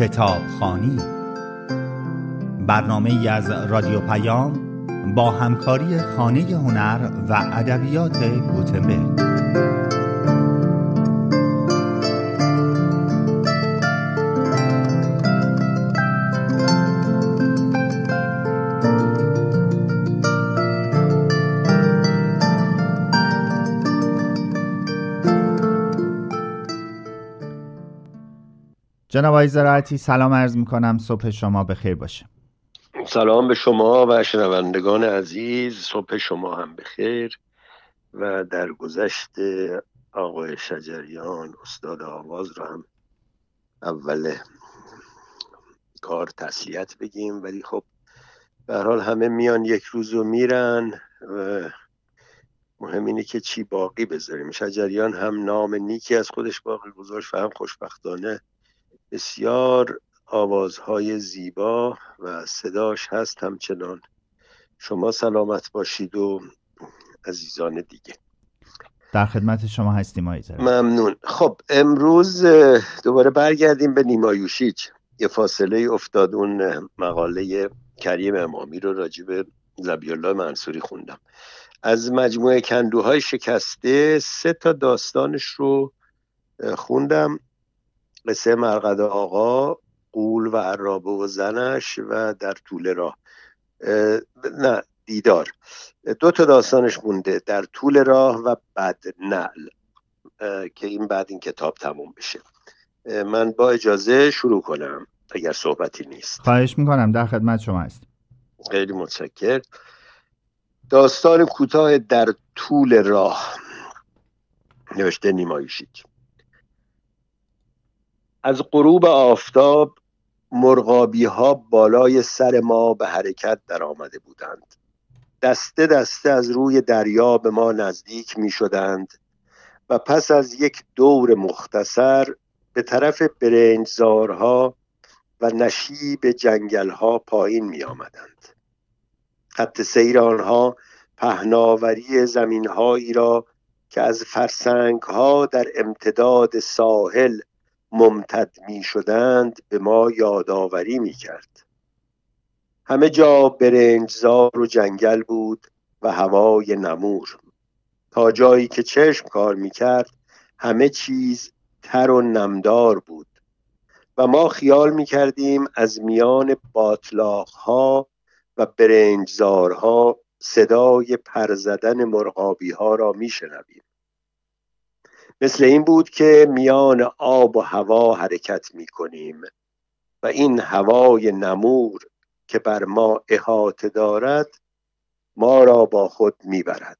کتابخوانی، برنامه‌ای از رادیو پیام با همکاری خانه هنر و ادبیات گوتنبرگ. جناب آقای زراعتی، سلام عرض می‌کنم. صبح شما بخیر باشه. سلام به شما و شنوندگان عزیز، صبح شما هم بخیر. و در گذشت آقای شجریان استاد آواز رو هم اول کار تسلیت بگیم، ولی خب به هر حال همه میان یک روز رو میرن و مهم اینه که چی باقی بذاریم. شجریان هم نام نیکی از خودش باقی گذاشت و هم خوشبختانه بسیار آوازهای زیبا و صداش هست همچنان. شما سلامت باشید و عزیزان دیگه. در خدمت شما هستیم آقای زراعتی. ممنون. خب امروز دوباره برگردیم به نیما یوشیج. یه فاصله افتاد، اون مقاله کریم امامی رو راجع به ذبیح الله منصوری خوندم. از مجموعه کندوهای شکسته 3 داستانش رو خوندم: قصه مرقد آقا، غول و عرابه و زنش و در طول راه. نه، دیدار. 2 داستانش مونده، در طول راه و بدنعل، که این بعد این کتاب تموم بشه. من با اجازه شروع کنم اگر صحبتی نیست. خواهش میکنم، در خدمت شما هستیم. خیلی متشکرم. داستان کوتاه در طول راه، نوشته نیما یوشیج. از غروب آفتاب مرغابی ها بالای سر ما به حرکت در آمده بودند. دسته دسته از روی دریا به ما نزدیک می شدند و پس از یک دور مختصر به طرف برنجزارها و نشیب جنگلها پایین می آمدند. خط سیر آنها پهناوری زمینهایی را که از فرسنگها در امتداد ساحل ممتد می شدند به ما یادآوری می کرد. همه جا برنجزار و جنگل بود و هوای نمور. تا جایی که چشم کار می کرد همه چیز تر و نمدار بود و ما خیال می کردیم از میان باطلاقها و برنجزارها صدای پرزدن مرغابی ها را می شنویم. مثل این بود که میان آب و هوا حرکت می کنیم و این هوای نمور که بر ما احاطه دارد ما را با خود می برد.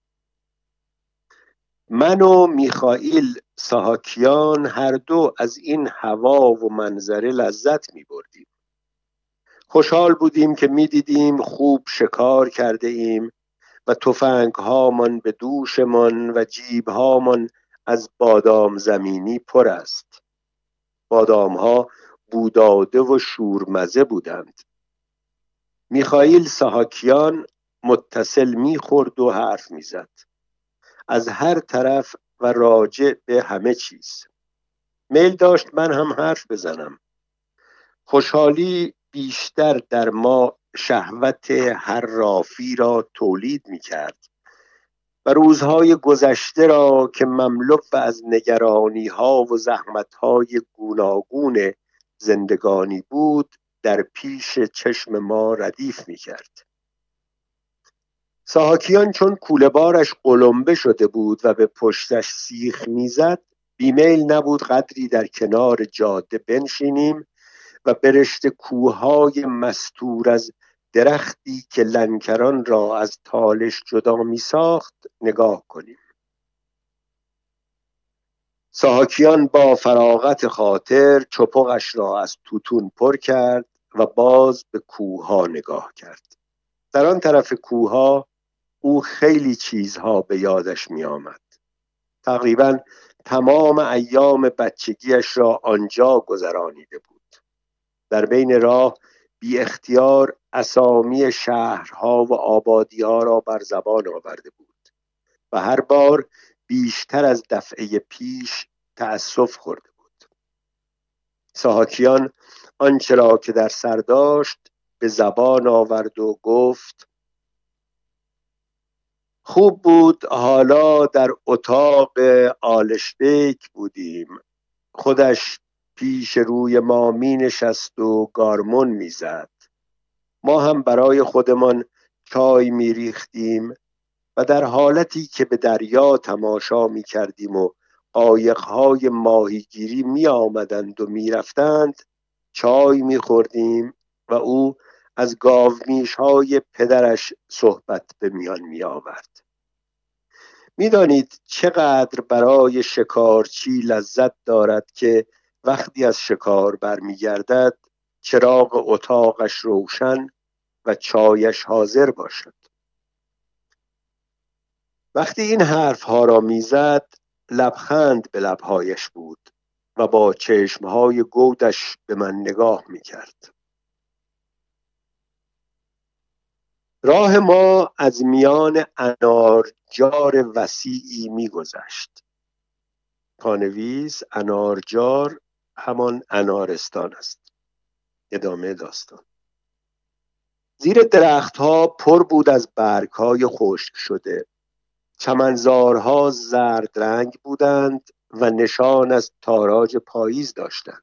من و میخائیل ساهاکیان هر دو از این هوا و منظره لذت می بردیم. خوشحال بودیم که می دیدیم خوب شکار کرده ایم و تفنگ هامان به دوشمان و جیب هامان از بادام زمینی پر است. بادام ها بوداده و شورمزه بودند. میخائیل ساهاکیان متصل می خورد و حرف می زد، از هر طرف و راجع به همه چیز. میل داشت من هم حرف بزنم. خوشحالی بیشتر در ما شهوت حرافی را تولید می کرد و روزهای گذشته را که مملو از نگرانی ها و زحمت های گوناگون زندگانی بود در پیش چشم ما ردیف می کرد. ساهاکیان چون کوله بارش قلمبه شده بود و به پشتش سیخ میزد، بیمیل نبود قدری در کنار جاده بنشینیم و برشته کوههای مستور از درختی که لنکران را از تالش جدا می ساخت نگاه کنیم. ساهاکیان با فراغت خاطر چپقش را از توتون پر کرد و باز به کوهها نگاه کرد. در آن طرف کوهها او خیلی چیزها به یادش می آمد. تقریباً تمام ایام بچگیش را آنجا گذرانیده بود. در بین راه بی اختیار اسامی شهرها و آبادیها را بر زبان آورده بود و هر بار بیشتر از دفعه پیش تأسف خورده بود. ساهاکیان آنچه را که در سر داشت به زبان آورد و گفت: خوب بود حالا در اتاق آلشبیک بودیم. خودش پیش روی ما می نشست و گارمون می زد. ما هم برای خودمان چای می ریختیم و در حالتی که به دریا تماشا می کردیم و قایق‌های ماهیگیری می آمدند و می رفتند چای می خوردیم و او از گاومیش‌های پدرش صحبت به میان می آورد. می دانید چقدر برای شکارچی لذت دارد که وقتی از شکار برمی گردد چراغ اتاقش روشن و چایش حاضر باشد. وقتی این حرفها را میزد لبخند به لبهایش بود و با چشمهای گودش به من نگاه میکرد. راه ما از میان انارجار وسیعی میگذشت. پانویس انارجار همان انارستان است. ادامه داستان. زیر درختها پر بود از برگهای خشک شده. چمنزارها زرد رنگ بودند و نشان از تاراج پاییز داشتند.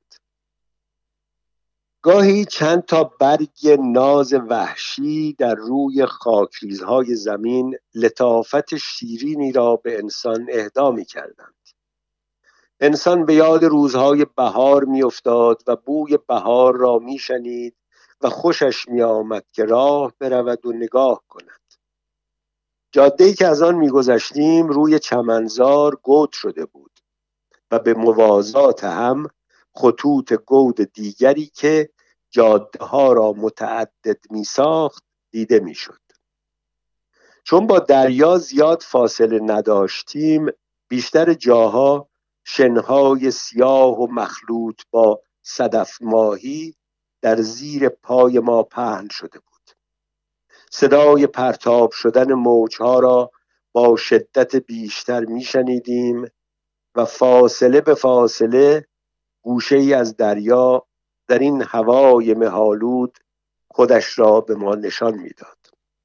گاهی چند تا برگ ناز وحشی در روی خاکریزهای زمین لطافت شیرینی را به انسان اهدا می‌کردند. انسان به یاد روزهای بهار می‌افتاد و بوی بهار را می‌شنید و خوشش می‌آمد که راه برود و نگاه کند. جاده‌ای که از آن می‌گذشتیم روی چمنزار گود شده بود و به موازات هم خطوط گود دیگری که جاده‌ها را متعدد می‌ساخت دیده می‌شد. چون با دریا زیاد فاصله نداشتیم بیشتر جاها شنهای سیاه و مخلوط با صدف ماهی در زیر پای ما پهن شده بود. صدای پرتاب شدن موجها را با شدت بیشتر میشنیدیم و فاصله به فاصله گوشه‌ای از دریا در این هوای مه‌آلود خودش را به ما نشان میداد.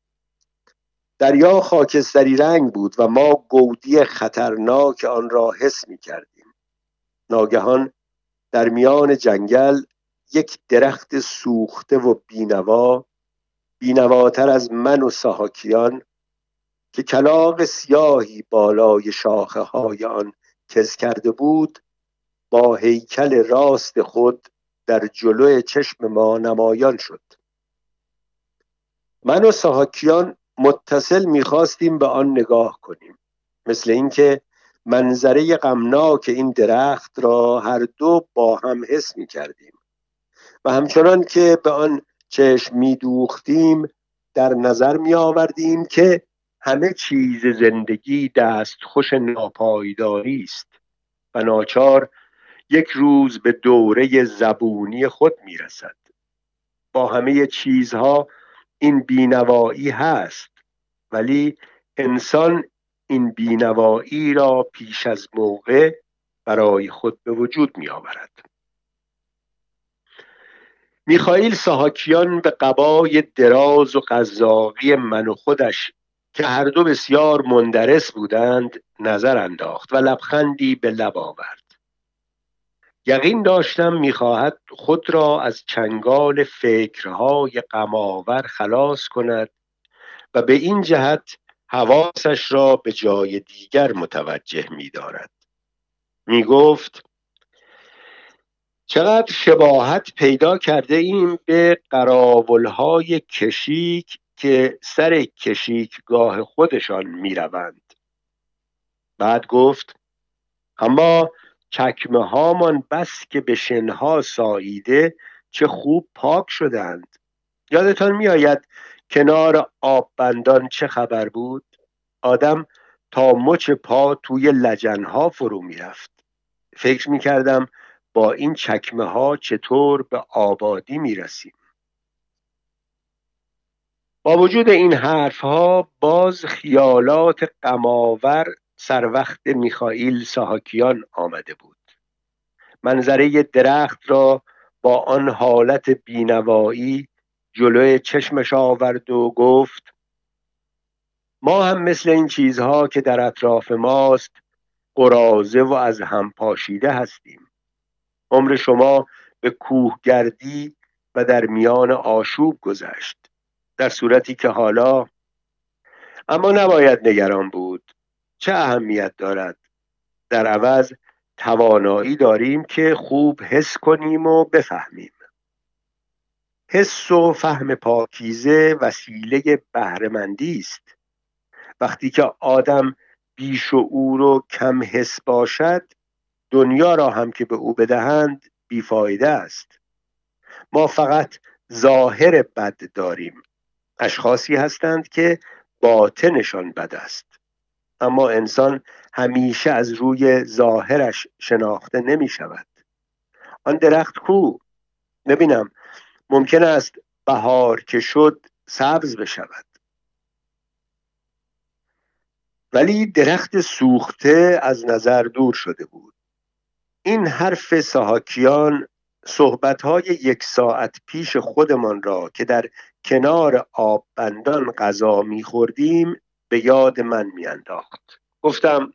دریا خاکستری رنگ بود و ما گودی خطرناک آن را حس می‌کردیم. ناگهان در میان جنگل یک درخت سوخته و بینواتر از من و ساهاکیان که کلاغ سیاهی بالای شاخه های آن کز کرده بود با هیکل راست خود در جلوی چشم ما نمایان شد. من و ساهاکیان متصل می‌خواستیم به آن نگاه کنیم، مثل اینکه منظره غمناک این درخت را هر دو با هم حس می‌کردیم و همچنان که به آن چشم می‌دوختیم در نظر می‌آوردیم که همه چیز زندگی دستخوش ناپایداری است و ناچار یک روز به دوره زبونی خود می‌رسد. با همه چیزها این بینوایی هست، ولی انسان این بینوایی را پیش از موقع برای خود به وجود می آورد. میخائیل ساهاکیان به قبای دراز و قزاقی من و خودش که هر دو بسیار مندرس بودند نظر انداخت و لبخندی به لب آورد. یقین داشتم میخواهد خود را از چنگال فکرهای غم‌آور خلاص کند و به این جهت حواسش را به جای دیگر متوجه می‌دارد. میگفت: چقدر شباهت پیدا کرده ایم به قراولهای کشیک که سر کشیکگاه خودشان میروند. بعد گفت: اما چکمه هامان بس که به شنها ساییده چه خوب پاک شدند. یادتان میآید کنار آب بندان چه خبر بود؟ آدم تا مچ پا توی لجنها فرو میرفت. فکر میکردم با این چکمه ها چطور به آبادی میرسیم. با وجود این حرف ها باز خیالات غم‌آور سر وقت میخائیل ساهاکیان آمده بود. منظره درخت را با آن حالت بینوایی جلوی چشمش آورد و گفت: ما هم مثل این چیزها که در اطراف ماست قراضه و از هم پاشیده هستیم. عمر شما به کوهگردی و در میان آشوب گذشت، در صورتی که حالا اما نباید نگران بود. چه اهمیت دارد؟ در عوض توانایی داریم که خوب حس کنیم و بفهمیم. حس و فهم پاکیزه وسیله بهره‌مندی است. وقتی که آدم بیشعور و کم حس باشد، دنیا را هم که به او بدهند بیفایده است. ما فقط ظاهر بد داریم. اشخاصی هستند که باطنشان بد است، اما انسان همیشه از روی ظاهرش شناخته نمی شود. آن درخت کو؟ ببینم، ممکن است بهار که شد سبز بشود. ولی درخت سوخته از نظر دور شده بود. این حرف ساهاکیان صحبت‌های 1 ساعت پیش خودمان را که در کنار آب بندان غذا می‌خوردیم به یاد من می‌انداخت. گفتم: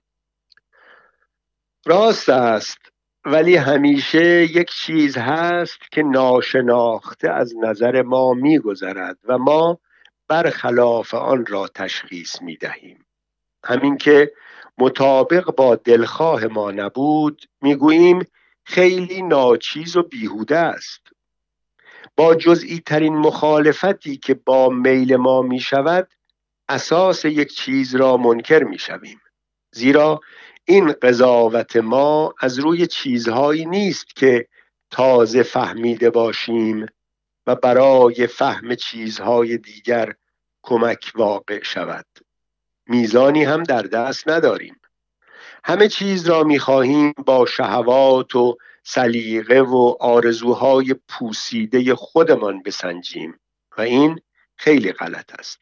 راست است، ولی همیشه یک چیز هست که ناشناخته از نظر ما می‌گذرد و ما برخلاف آن را تشخیص می‌دهیم. همین که مطابق با دلخواه ما نبود، میگوییم خیلی ناچیز و بیهوده است. با جزئی ترین مخالفتی که با میل ما می شود، اساس یک چیز را منکر می شویم. زیرا این قضاوت ما از روی چیزهایی نیست که تازه فهمیده باشیم و برای فهم چیزهای دیگر کمک واقع شود. میزانی هم در دست نداریم. همه چیز را می‌خواهیم با شهوات و سلیقه و آرزوهای پوسیده خودمان بسنجیم و این خیلی غلط است.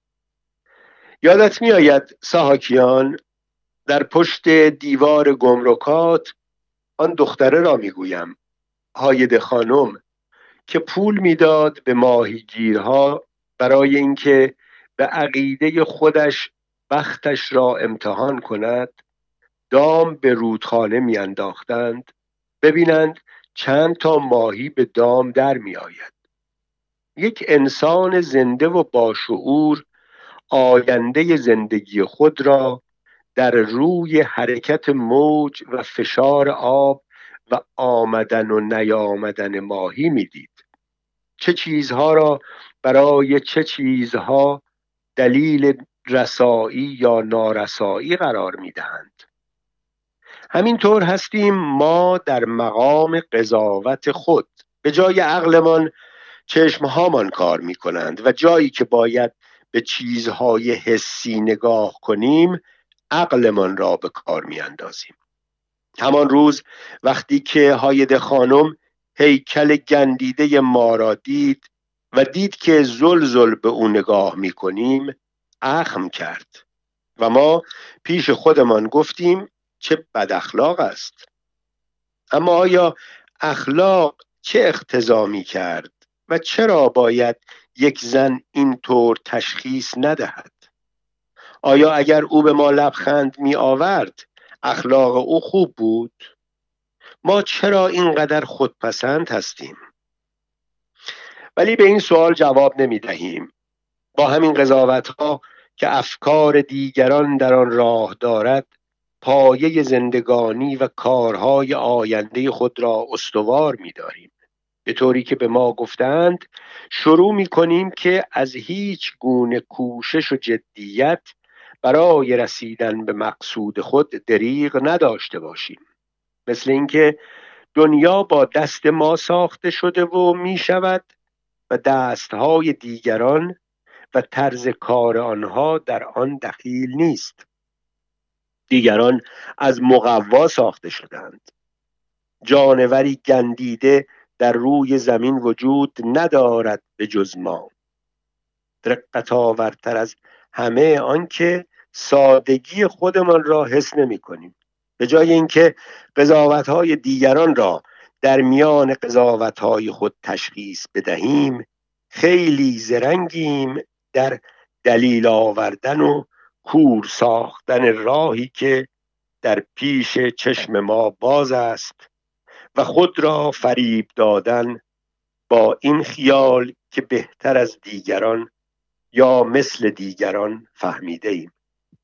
یادت می‌آید ساهاکیان، در پشت دیوار گمرکات، آن دختره را می‌گویم، هایده خانم، که پول میداد به ماهیگیرها برای اینکه به عقیده خودش بختش را امتحان کند، دام به رودخانه میانداختند ببینند چند تا ماهی به دام در می آید. یک انسان زنده و باشعور آینده زندگی خود را در روی حرکت موج و فشار آب و آمدن و نیامدن ماهی میدید. چه چیزها را برای چه چیزها دلیل رسایی یا نارسایی قرار میدهند. همینطور هستیم ما در مقام قضاوت خود. به جای عقلمان چشمهامان کار میکنند و جایی که باید به چیزهای حسی نگاه کنیم عقلمان را به کار میاندازیم. همان روز وقتی که هایده خانم هیکل گندیده ما را دید و دید که زل به او نگاه میکنیم اخم کرد و ما پیش خودمان گفتیم چه بد اخلاق است. اما آیا اخلاق چه اقتضا کرد و چرا باید یک زن اینطور تشخیص ندهد؟ آیا اگر او به ما لبخند می آورد اخلاق او خوب بود؟ ما چرا اینقدر خودپسند هستیم؟ ولی به این سوال جواب نمی دهیم. با همین قضاوت‌ها که افکار دیگران در آن راه دارد، پایه زندگانی و کارهای آینده خود را استوار می‌داریم. به طوری که به ما گفتند شروع می‌کنیم که از هیچ گونه کوشش و جدیت برای رسیدن به مقصود خود دریغ نداشته باشیم. مثل اینکه دنیا با دست ما ساخته شده و می‌شود و دست‌های دیگران و طرز کار آنها در آن دخیل نیست. دیگران از مقوا ساخته شدند. جانوری گندیده در روی زمین وجود ندارد به جز ما. دقت آورتر از همه آن که سادگی خودمان را حس نمی کنیم. به جای اینکه قضاوت‌های دیگران را در میان قضاوت‌های خود تشخیص بدهیم، خیلی زرنگیم در دلیل آوردن و کور ساختن راهی که در پیش چشم ما باز است و خود را فریب دادن با این خیال که بهتر از دیگران یا مثل دیگران فهمیده ایم.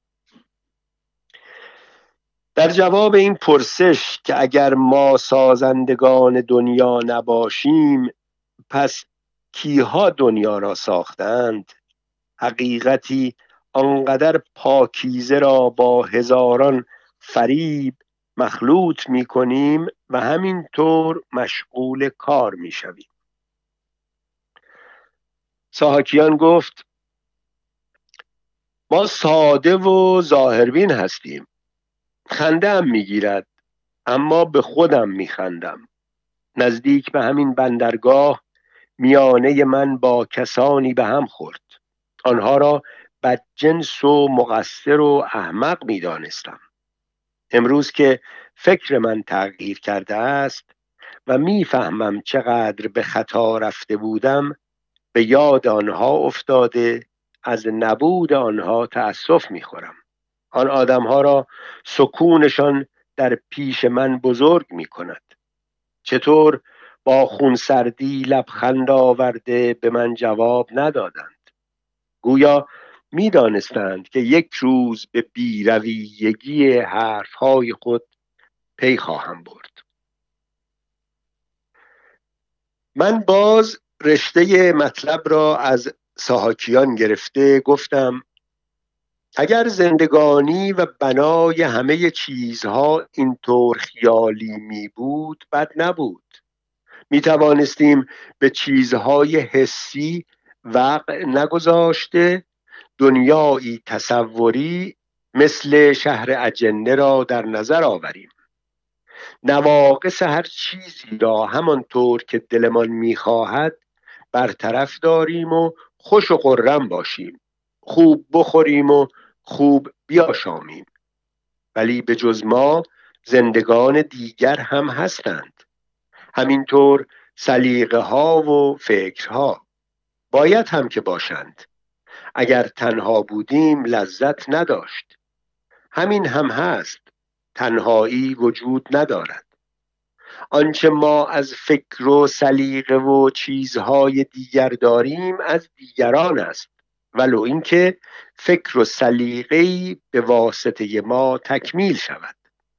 در جواب این پرسش که اگر ما سازندگان دنیا نباشیم پس کیها دنیا را ساختند، حقیقتی آنقدر پاکیزه را با هزاران فریب مخلوط می کنیم و همینطور مشغول کار می شویم. ساهاکیان گفت ما ساده و ظاهربین هستیم. خنده هم می گیرد اما به خودم می خندم. نزدیک به همین بندرگاه میانه من با کسانی به هم خورد. آنها را بدجنس و مقصر و احمق می دانستم. امروز که فکر من تغییر کرده است و می فهمم چقدر به خطا رفته بودم، به یاد آنها افتاده از نبود آنها تأسف می خورم. آن آدمها را سکونشان در پیش من بزرگ می کند. چطور با خونسردی لبخند آورده به من جواب ندادند؟ گویا می دانستند که یک روز به بیرویگی حرفهای خود پی خواهم برد. من باز رشته مطلب را از ساهاکیان گرفته گفتم اگر زندگانی و بنای همه چیزها اینطور خیالی می بود بد نبود. می توانستیم به چیزهای حسی وقع نگذاشته دنیایی تصوری مثل شهر اجنه را در نظر آوریم. نواقص هر چیزی را همانطور که دلمان می‌خواهد برطرف داریم و خوش و خرم باشیم. خوب بخوریم و خوب بیاشامیم. ولی به جز ما زندگان دیگر هم هستند. همینطور سلیقه ها و فکرها باید هم که باشند. اگر تنها بودیم لذت نداشت. همین هم هست. تنهایی وجود ندارد. آنچه ما از فکر و سلیقه و چیزهای دیگر داریم از دیگران است، ولو اینکه فکر و سلیقه‌ای به واسطه ما تکمیل شود.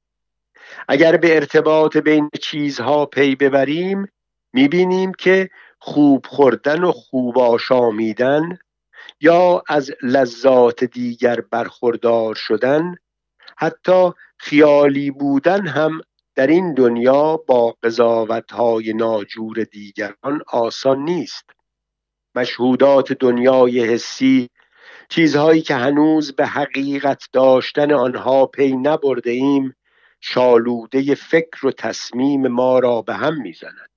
اگر به ارتباط بین چیزها پی ببریم می‌بینیم که خوب خوردن و خوب آشامیدن یا از لذات دیگر برخوردار شدن، حتی خیالی بودن هم در این دنیا با قضاوت‌های ناجور دیگران آسان نیست. مشهودات دنیای حسی، چیزهایی که هنوز به حقیقت داشتن آنها پی نبرده ایم، شالوده فکر و تصمیم ما را به هم می‌زند.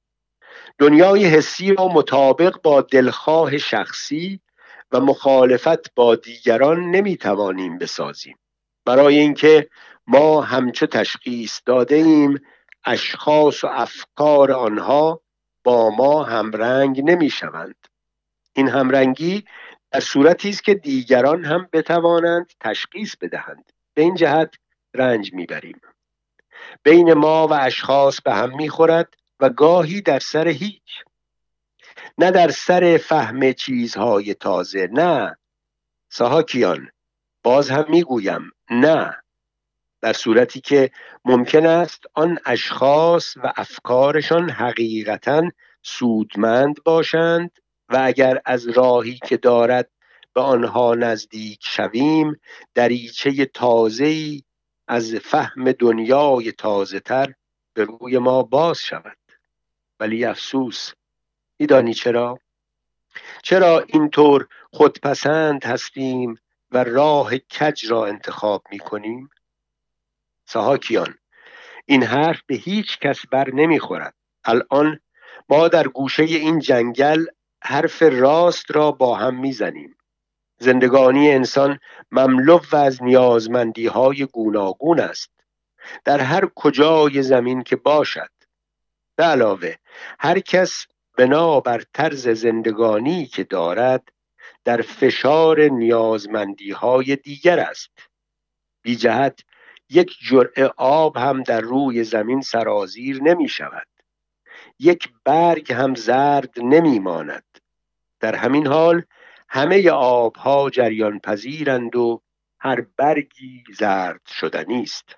دنیای حسی را مطابق با دلخواه شخصی و مخالفت با دیگران نمی‌توانیم بسازیم. برای اینکه ما همچو تشخیص داده ایم اشخاص و افکار آنها با ما همرنگ نمی شوند. این همرنگی در صورتی است که دیگران هم بتوانند تشخیص بدهند. به این جهت رنج میبریم. بین ما و اشخاص به هم میخورد و گاهی در سر هیچ. نه در سر فهم چیزهای تازه. نه ساهاکیان، باز هم میگویم نه. در صورتی که ممکن است آن اشخاص و افکارشان حقیقتاً سودمند باشند و اگر از راهی که دارد به آنها نزدیک شویم دریچه تازه‌ای از فهم دنیای تازه‌تر به روی ما باز شود. ولی افسوس، می‌دانی چرا؟ چرا اینطور خودپسند هستیم و راه کج را انتخاب می‌کنیم؟ ساهاکیان، این حرف به هیچ کس بر نمیخورد. الان ما در گوشه این جنگل حرف راست را با هم میزنیم. زندگانی انسان مملو از نیازمندی های گوناگون است. در هر کجای زمین که باشد. به علاوه هر کس بنابر طرز زندگانی که دارد در فشار نیازمندی های دیگر است. بی جهت یک جرعه آب هم در روی زمین سرازیر نمی شود. یک برگ هم زرد نمی ماند. در همین حال همه آبها جریان پذیرند و هر برگی زرد شدنی است.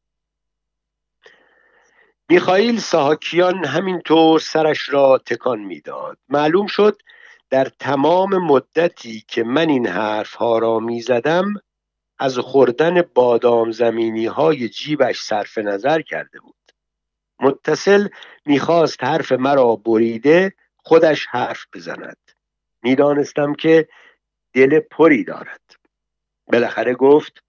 میخائیل ساهاکیان همینطور سرش را تکان میداد. معلوم شد در تمام مدتی که من این حرفها را میزدم از خوردن بادام زمینی های جیبش صرف نظر کرده بود. متصل میخواست حرف مرا بریده خودش حرف بزند. میدانستم که دل پری دارد. بالاخره گفت: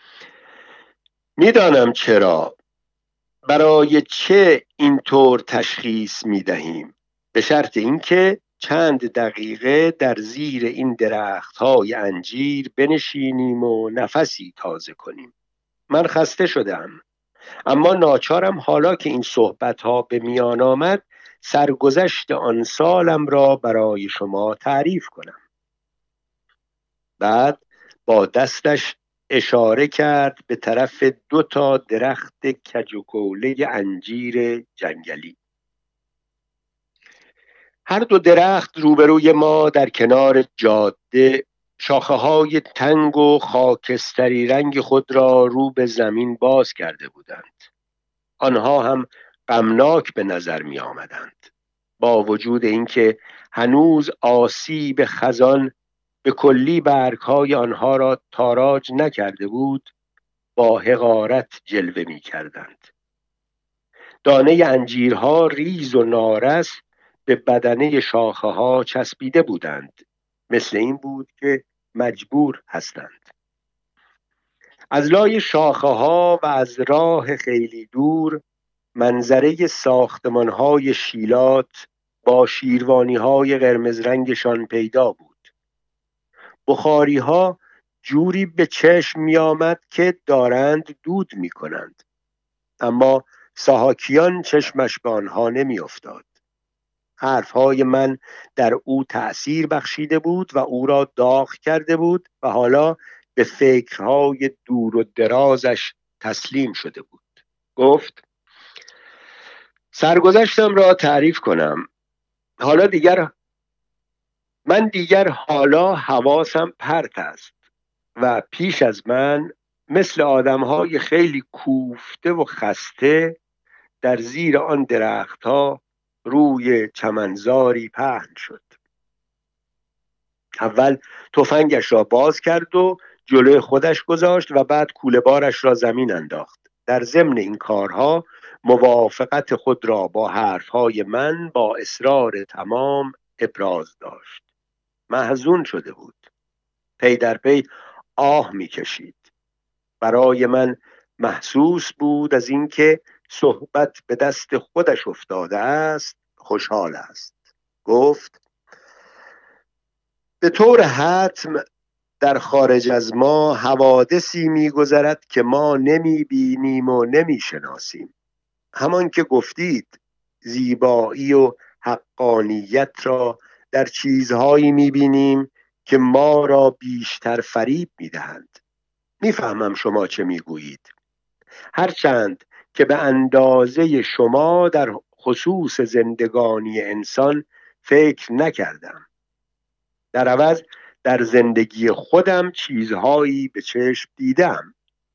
میدانم چرا، برای چه اینطور تشخیص میدهیم، به شرط اینکه چند دقیقه در زیر این درخت‌های انجیر بنشینیم و نفسی تازه کنیم. من خسته شدم، اما ناچارم حالا که این صحبت‌ها به میان آمد سرگذشت آن سالم را برای شما تعریف کنم. بعد با دستش اشاره کرد به طرف 2 درخت کج و کوله انجیر جنگلی. هر 2 درخت روبروی ما در کنار جاده شاخه‌های تنگ و خاکستری رنگ خود را رو به زمین باز کرده بودند. آنها هم غمناک به نظر می آمدند، با وجود اینکه هنوز آسیب خزان به کلی برگ‌های آنها را تاراج نکرده بود. با حقارت جلوه می کردند. دانه انجیرها ریز و نارس به بدنه شاخه ها چسبیده بودند. مثل این بود که مجبور هستند. از لای شاخه ها و از راه خیلی دور منظره ساختمان های شیلات با شیروانی های قرمز رنگشان پیدا بود. بخاری ها جوری به چشم می آمد که دارند دود می کنند. اما ساهاکیان چشمش به آنها نمی افتاد. حرفهای من در او تأثیر بخشیده بود و او را داغ کرده بود و حالا به فکرهای دور و درازش تسلیم شده بود. گفت: سرگذشتم را تعریف کنم. من دیگر حالا حواسم پرت است و پیش از من مثل آدمهای خیلی کوفته و خسته در زیر آن درختها روی چمنزاری پهن شد. اول تفنگش را باز کرد و جلوی خودش گذاشت و بعد کوله بارش را زمین انداخت. در ضمن این کارها موافقت خود را با حرفهای من با اصرار تمام ابراز داشت. محزون شده بود. پی در پی آه می‌کشید. برای من محسوس بود از اینکه صحبت به دست خودش افتاده است خوشحال است. گفت: به طور حتم در خارج از ما حوادثی می‌گذرد که ما نمی‌بینیم و نمی‌شناسیم. همان که گفتید زیبایی و حقانیت را در چیزهایی می‌بینیم که ما را بیشتر فریب می‌دهند. می‌فهمم شما چه می‌گویید، هرچند که به اندازه شما در خصوص زندگانی انسان فکر نکردم. در عوض در زندگی خودم چیزهایی به چشم دیدم.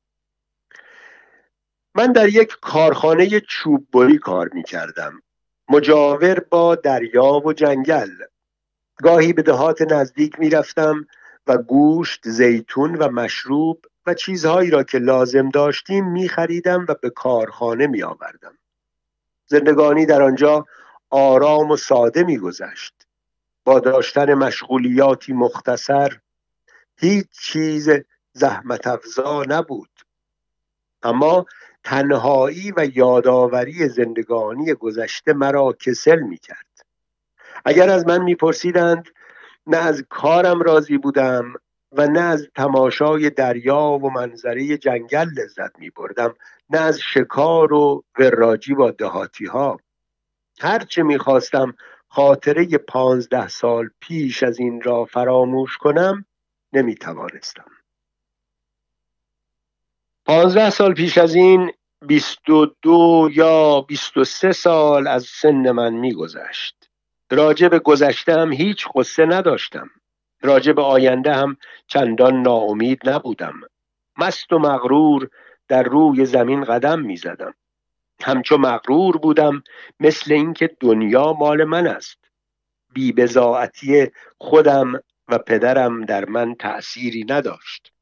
من در یک کارخانه چوب بری کار می‌کردم، مجاور با دریا و جنگل. گاهی به دهات نزدیک می‌رفتم و گوشت، زیتون و مشروب و چیزهایی را که لازم داشتیم می‌خریدم و به کارخانه می‌آوردم. زندگانی در آنجا آرام و ساده می‌گذشت، با داشتن مشغولیاتی مختصر. هیچ چیز زحمت افزا نبود، اما تنهایی و یادآوری زندگانی گذشته مرا کسل می‌کرد. اگر از من می‌پرسیدند، نه از کارم راضی بودم و نه از تماشای دریا و منظره جنگل لذت می‌بردم. نه از شکار و وراجی با دهاتی ها. هرچه میخواستم خاطره 15 سال پیش از این را فراموش کنم نمیتوانستم. 15 سال پیش از این 22 یا 23 سال از سن من میگذشت. راجع به گذشته هم هیچ قصه نداشتم. راجع به آینده هم چندان ناامید نبودم. مست و مغرور در روی زمین قدم میزدم. همچو مغرور بودم، مثل اینکه دنیا مال من است. بی‌بضاعتی خودم و پدرم در من تأثیری نداشت.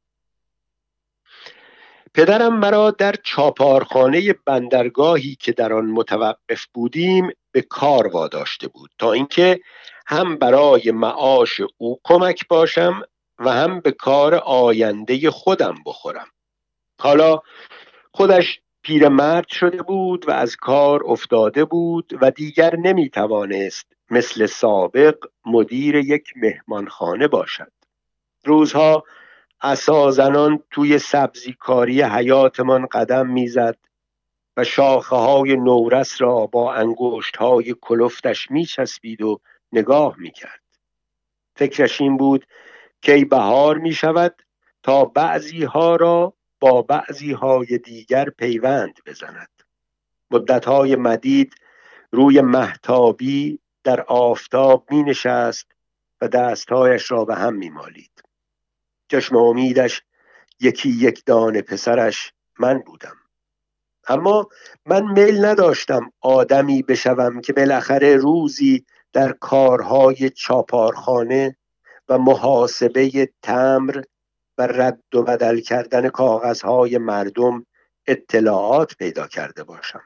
پدرم مرا در چاپارخانه بندرگاهی که در آن متوقف بودیم به کار واداشته بود تا اینکه هم برای معاش او کمک باشم و هم به کار آینده خودم بخورم. حالا خودش پیرمرد شده بود و از کار افتاده بود و دیگر نمیتوانست مثل سابق مدیر یک مهمانخانه باشد. روزها عصازنان توی سبزیکاری حیاتمان قدم میزد و شاخه های نورس را با انگشت های کلفتش میچسبید و نگاه میکرد. فکرش این بود که بهار میشود تا بعضی ها را با بعضی های دیگر پیوند بزند. مدتهای مدید روی مهتابی در آفتاب می نشست و دستهایش را به هم می مالید. چشم امیدش یکی یک دانه پسرش من بودم. اما من میل نداشتم آدمی بشوم که بالاخره روزی در کارهای چاپارخانه و محاسبه تمبر و رد و بدل کردن کاغذهای مردم اطلاعات پیدا کرده باشم.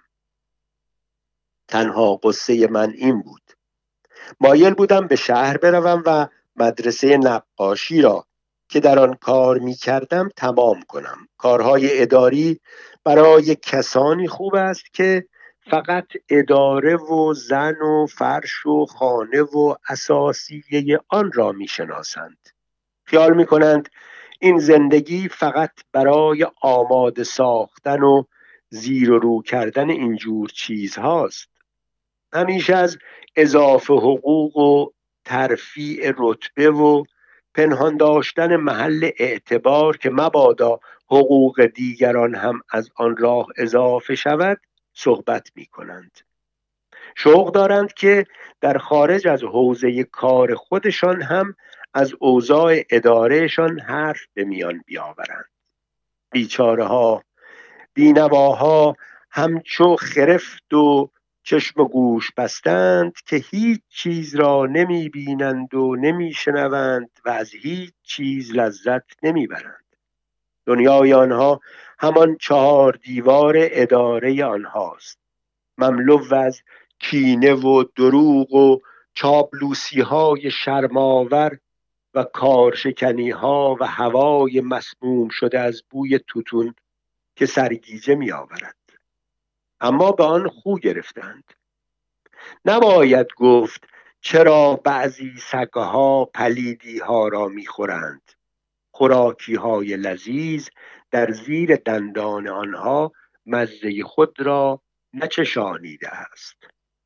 تنها قصه من این بود. مایل بودم به شهر بروم و مدرسه نقاشی را که در آن کار می کردم تمام کنم. کارهای اداری برای کسانی خوب است که فقط اداره و زن و فرش و خانه و اساسیه آن را می شناسند. خیال می کنند این زندگی فقط برای آماده ساختن و زیر و رو کردن اینجور چیز هاست. همیشه از اضافه حقوق و ترفیع رتبه و پنهان داشتن محل اعتبار که مبادا حقوق دیگران هم از آن راه اضافه شود صحبت می کنند. شوق دارند که در خارج از حوزه کار خودشان هم از اوضاع ادارهشان حرف به میان بیاورند. بیچاره ها، بینواها همچو خرفت و چشم و گوش بستند که هیچ چیز را نمی بینند و نمی شنوند و از هیچ چیز لذت نمی برند. دنیای آنها همان 4 دیوار اداره آنهاست، مملو از کینه و دروغ و چاپلوسی های شرماور و کارشکنی ها و هوای مسموم شده از بوی توتون که سرگیجه می آورد. اما به آن خو گرفتند. نباید گفت چرا بعضی سگها پلیدی ها را می خورند. خوراکی های لذیذ در زیر دندان آنها مزه خود را نچشانیده است.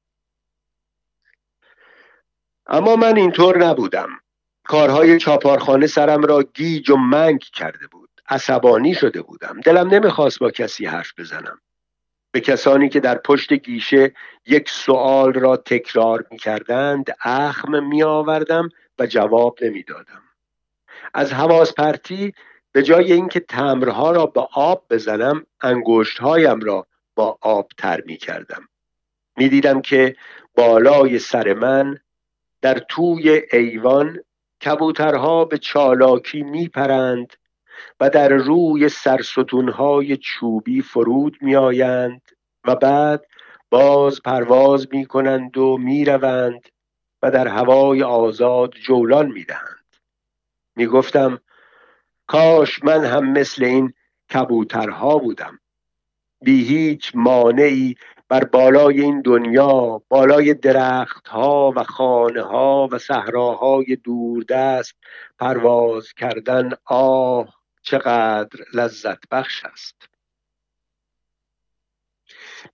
اما من اینطور نبودم. کارهای چاپارخانه سرم را گیج و منگ کرده بود. عصبانی شده بودم. دلم نمیخواست با کسی حرف بزنم. به کسانی که در پشت گیشه یک سوال را تکرار می‌کردند اخم می‌آوردم و جواب نمی‌دادم. از حواس پرتی به جای اینکه تمبرها را به آب بزنم انگشت‌هایم را با آب تر می‌کردم. می‌دیدم که بالای سر من در توی ایوان کبوترها به چالاکی می‌پرند و در روی سرستون‌های چوبی فرود می‌آیند و بعد باز پرواز می کنند و می روند و در هوای آزاد جولان می دهند. می گفتم کاش من هم مثل این کبوترها بودم. بی هیچ مانعی بر بالای این دنیا، بالای درختها و خانه‌ها و صحراهای دوردست پرواز کردن، آه چقدر لذت بخش است.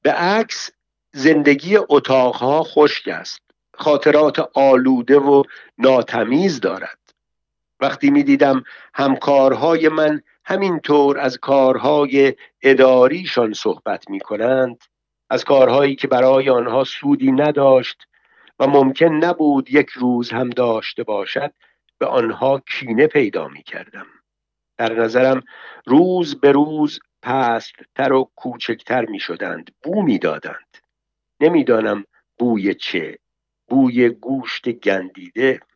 به عکس زندگی اتاقها خشک است، خاطرات آلوده و ناتمیز دارد. وقتی می دیدم همکارهای من همینطور از کارهای اداریشان صحبت می کنند، از کارهایی که برای آنها سودی نداشت و ممکن نبود یک روز هم داشته باشد، به آنها کینه پیدا می کردم. در نظرم روز به روز پست‌تر و کوچکتر می شدند، بو می دادند. نمیدانم بوی چه، بوی گوشت گندیده،